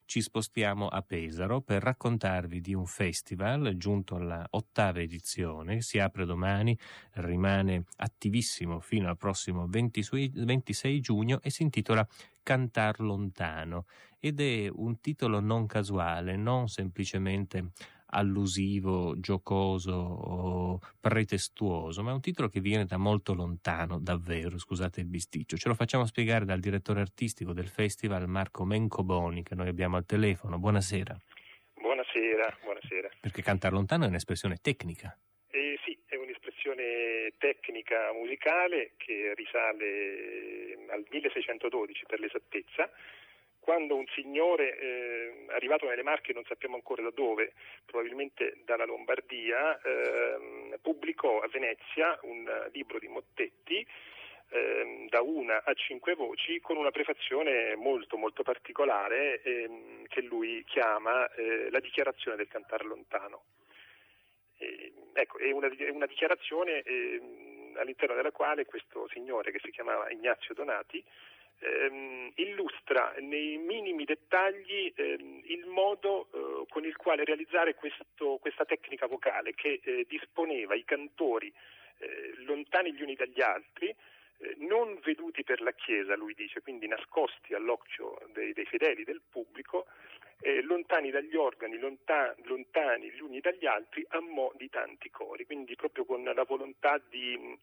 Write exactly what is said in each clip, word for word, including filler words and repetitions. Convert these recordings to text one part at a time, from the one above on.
ci spostiamo a Pesaro per raccontarvi di un festival giunto alla ottava edizione, si apre domani, rimane attivissimo fino al prossimo ventisei giugno e si intitola Cantar lontano ed è un titolo non casuale, non semplicemente allusivo, giocoso o pretestuoso, ma è un titolo che viene da molto lontano, davvero, scusate il bisticcio. Ce lo facciamo spiegare dal direttore artistico del festival, Marco Mencoboni, che noi abbiamo al telefono. Buonasera. Buonasera, buonasera. Perché cantar lontano è un'espressione tecnica. Eh, sì, è un'espressione tecnica musicale che risale al milleseicentododici per l'esattezza, quando un signore eh, arrivato nelle Marche, non sappiamo ancora da dove, probabilmente dalla Lombardia, eh, pubblicò a Venezia un libro di mottetti eh, da una a cinque voci con una prefazione molto molto particolare eh, che lui chiama eh, la dichiarazione del cantar lontano. Eh, ecco, è una, è una dichiarazione eh, all'interno della quale questo signore, che si chiamava Ignazio Donati, ehm, illustra nei minimi dettagli ehm, il modo eh, con il quale realizzare questo, questa tecnica vocale che eh, disponeva i cantori eh, lontani gli uni dagli altri, eh, non veduti per la Chiesa, lui dice, quindi nascosti all'occhio dei, dei fedeli, del pubblico, Eh, lontani dagli organi, lontan- lontani gli uni dagli altri, a mo' di tanti cori, quindi proprio con la volontà di,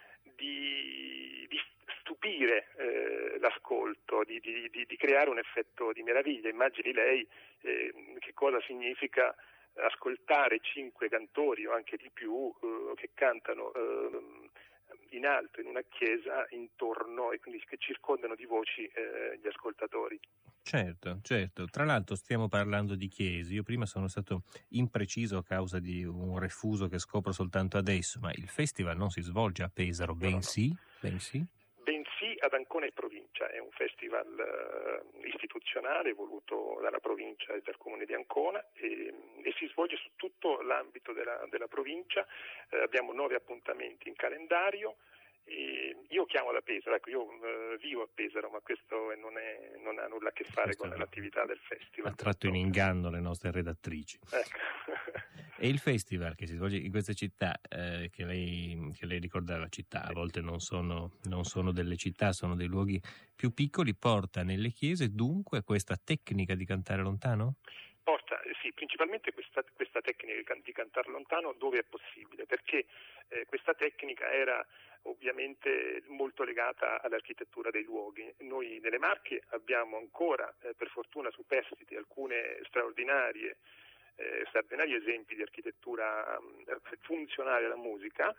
di, di stupire eh, l'ascolto, di, di, di, di creare un effetto di meraviglia. Immagini lei eh, che cosa significa ascoltare cinque cantori o anche di più eh, che cantano eh, in alto in una chiesa intorno e quindi che circondano di voci eh, gli ascoltatori. Certo, certo. Tra l'altro stiamo parlando di chiese. Io prima sono stato impreciso a causa di un refuso che scopro soltanto adesso, ma il festival non si svolge a Pesaro, bensì, no, no. bensì? Bensì ad Ancona e provincia. È un festival uh, istituzionale voluto dalla provincia e dal comune di Ancona e, e si svolge su tutto l'ambito della, della provincia. Uh, abbiamo nove appuntamenti in calendario. E io chiamo da Pesaro, ecco, io uh, vivo a Pesaro, ma questo non, è, non ha nulla a che fare questo con l'attività del festival. Ha tratto in inganno le nostre redattrici. Ecco. E il festival che si svolge in queste città, eh, che lei che lei ricordava, città, a volte non sono, non sono delle città, sono dei luoghi più piccoli, porta nelle chiese dunque questa tecnica di cantare lontano? Porta, sì, principalmente questa, questa tecnica di cantare lontano dove è possibile, perché eh, questa tecnica era ovviamente molto legata all'architettura dei luoghi. Noi nelle Marche abbiamo ancora, eh, per fortuna, superstiti alcune straordinarie, eh, straordinari esempi di architettura eh, funzionale alla musica.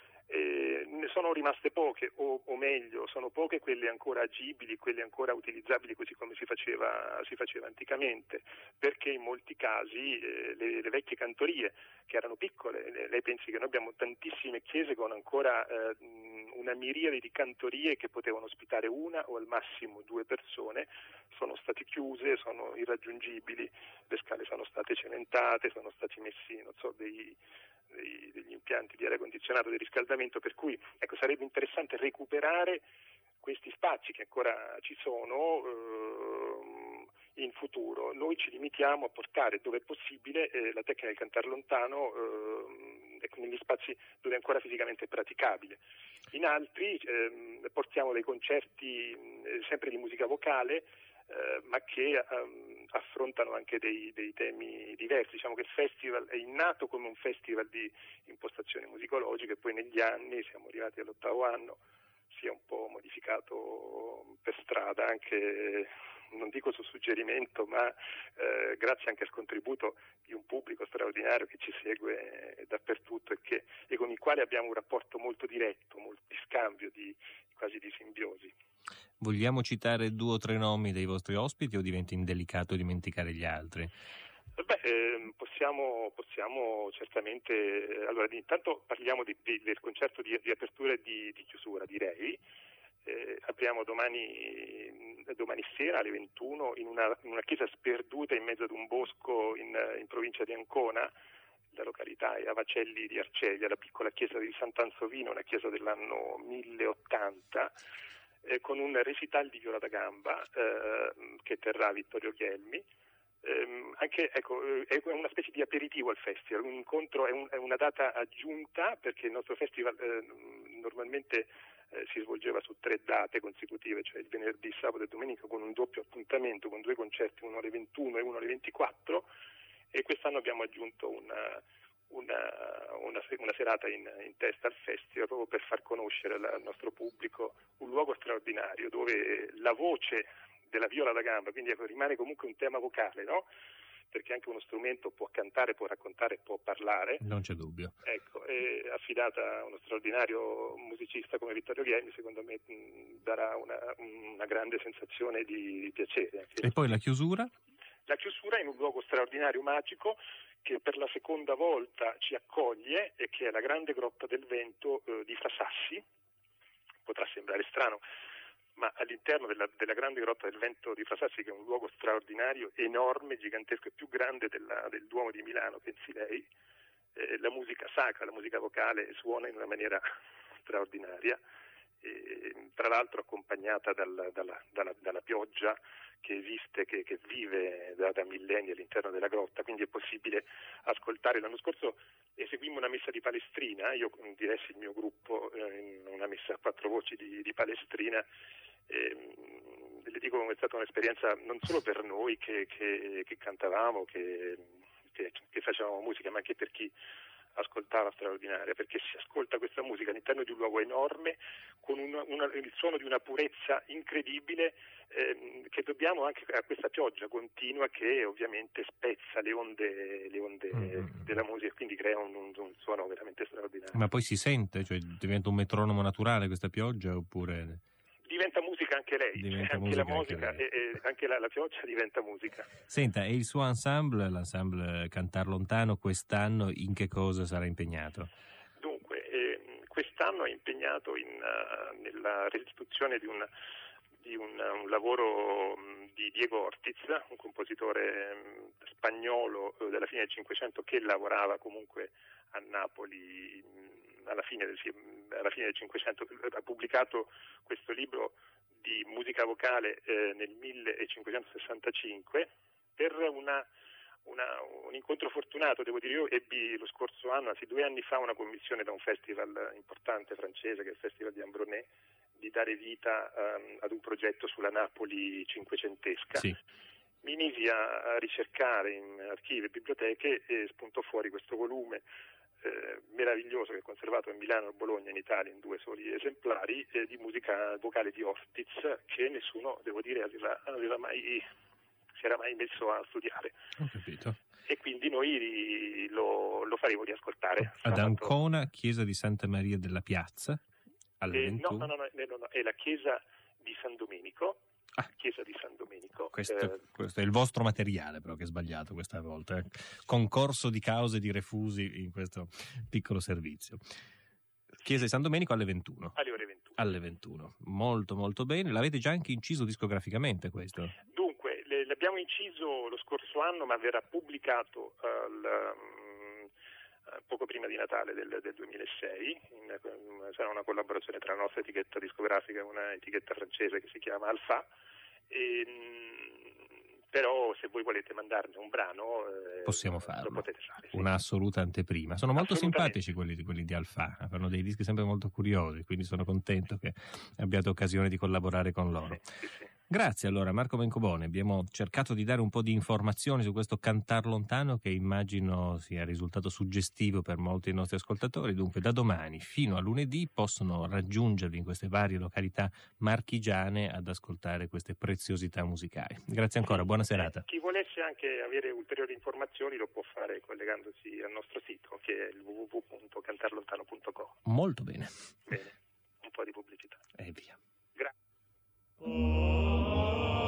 Eh, ne sono rimaste poche, o, o meglio, sono poche quelle ancora agibili, quelle ancora utilizzabili così come si faceva, si faceva anticamente, perché in molti casi eh, le, le vecchie cantorie, che erano piccole, le, lei pensi che noi abbiamo tantissime chiese con ancora eh, una miriade di cantorie che potevano ospitare una o al massimo due persone, sono state chiuse, sono irraggiungibili, le scale sono state cementate, sono stati messi, non so, dei degli impianti di aria condizionata, di riscaldamento, per cui ecco, sarebbe interessante recuperare questi spazi che ancora ci sono eh, in futuro. Noi ci limitiamo a portare dove è possibile eh, la tecnica del cantar lontano eh, negli spazi dove è ancora fisicamente praticabile. In altri eh, portiamo dei concerti eh, sempre di musica vocale, Eh, ma che um, affrontano anche dei, dei temi diversi. Diciamo che il festival è nato come un festival di impostazione musicologica e poi negli anni, siamo arrivati all'ottavo anno, si è un po' modificato per strada, anche non dico su suggerimento, ma eh, grazie anche al contributo di un pubblico straordinario che ci segue dappertutto e, che, e con il quale abbiamo un rapporto molto diretto, molto di scambio, di, quasi di simbiosi. Vogliamo citare due o tre nomi dei vostri ospiti o diventa indelicato dimenticare gli altri? Beh, eh, possiamo, possiamo certamente, allora intanto parliamo di, di, del concerto di, di apertura e di, di chiusura, direi. Eh, apriamo domani, domani sera alle ventuno in una, in una chiesa sperduta in mezzo ad un bosco in, in provincia di Ancona. La località è Avacelli di Arceglia, la piccola chiesa di Sant'Ansovino, una chiesa dell'anno mille ottanta, eh, con un recital di viola da gamba eh, che terrà Vittorio Chielmi. anche, ecco, è una specie di aperitivo al festival, un incontro, è, un, è una data aggiunta, perché il nostro festival eh, normalmente eh, si svolgeva su tre date consecutive, cioè il venerdì, sabato e domenica, con un doppio appuntamento, con due concerti, uno alle ventuno e uno alle ventiquattro, e quest'anno abbiamo aggiunto una, una, una, una serata in, in testa al festival, proprio per far conoscere al nostro pubblico un luogo straordinario dove la voce della viola da gamba, quindi ecco, rimane comunque un tema vocale, no? Perché anche uno strumento può cantare, può raccontare, può parlare. Non c'è dubbio. Ecco, è affidata a uno straordinario musicista come Vittorio Ghemmi, secondo me mh, darà una, una grande sensazione di, di piacere. E poi la chiusura? La chiusura in un luogo straordinario, magico, che per la seconda volta ci accoglie, e che è la grande grotta del vento eh, di Frasassi. Potrà sembrare strano, ma all'interno della, della grande grotta del vento di Frasassi, che è un luogo straordinario, enorme, gigantesco e più grande della, del Duomo di Milano, pensi lei, eh, la musica sacra, la musica vocale suona in una maniera straordinaria, e, tra l'altro accompagnata dal, dalla, dalla, dalla pioggia che esiste, che, che vive da, da millenni all'interno della grotta, quindi è possibile ascoltare. L'anno scorso eseguimmo una messa di Palestrina, io diressi il mio gruppo eh, in una messa a quattro voci di, di Palestrina. Eh, le dico che è stata un'esperienza non solo per noi che, che, che cantavamo, che, che, che facevamo musica, ma anche per chi ascoltava, straordinaria, perché si ascolta questa musica all'interno di un luogo enorme con una, una, il suono di una purezza incredibile, ehm, che dobbiamo anche a questa pioggia continua che ovviamente spezza le onde, le onde mm-hmm. della musica, quindi crea un, un, un suono veramente straordinario. Ma poi si sente, cioè diventa un metronomo naturale questa pioggia, oppure... Diventa musica anche lei, diventa anche musica la musica anche, e, e anche la, la pioggia diventa musica. Senta, e il suo ensemble, l'ensemble Cantar Lontano, quest'anno in che cosa sarà impegnato? Dunque, eh, quest'anno è impegnato in, uh, nella restituzione di, un, di un, un lavoro um, di Diego Ortiz, un compositore um, spagnolo uh, della fine del Cinquecento, che lavorava comunque a Napoli um, alla fine del, alla fine del Cinquecento. Ha pubblicato questo libro di musica vocale eh, nel millecinquecentosessantacinque per una, una, un incontro fortunato, devo dire. Io ebbi lo scorso anno, anzi due anni fa, una commissione da un festival importante francese, che è il Festival di Ambronay, di dare vita um, ad un progetto sulla Napoli cinquecentesca. Sì. Mi misi a, a ricercare in archivi e biblioteche e spuntò fuori questo volume Eh, meraviglioso, che è conservato a Milano e Bologna, in Italia, in due soli esemplari, eh, di musica vocale di Ortiz, che nessuno, devo dire, aveva, aveva mai si era mai messo a studiare. Ho capito. E quindi noi lo, lo faremo riascoltare. Ad Ancona, chiesa di Santa Maria della Piazza, alle eh, ventuno? No, no, no, no, no, è la chiesa di San Domenico. Ah, chiesa di San Domenico. Questo, eh, questo è il vostro materiale, però, che è sbagliato questa volta. Eh. Concorso di cause di refusi in questo piccolo servizio. Chiesa di San Domenico alle ventuno. Alle ore ventuno. Alle ventuno. Molto, molto bene. L'avete già anche inciso discograficamente questo? Dunque, le, l'abbiamo inciso lo scorso anno, ma verrà pubblicato al... Um, poco prima di Natale del, del duemilasei, in, sarà una collaborazione tra la nostra etichetta discografica e una etichetta francese che si chiama Alpha, e, però se voi volete mandarne un brano eh, possiamo farlo, lo potete fare, sì. Un'assoluta anteprima. Sono molto simpatici quelli, quelli di Alpha, fanno dei dischi sempre molto curiosi, quindi sono contento che abbiate occasione di collaborare con loro. Sì, sì, sì. Grazie allora Marco Bencobone, abbiamo cercato di dare un po' di informazioni su questo Cantar Lontano, che immagino sia risultato suggestivo per molti dei nostri ascoltatori. Dunque da domani fino a lunedì possono raggiungervi in queste varie località marchigiane ad ascoltare queste preziosità musicali. Grazie ancora, buona serata. Eh, chi volesse anche avere ulteriori informazioni lo può fare collegandosi al nostro sito, che è il w w w punto cantarlontano punto com. Molto bene. Bene, un po' di pubblicità. E via. Grazie.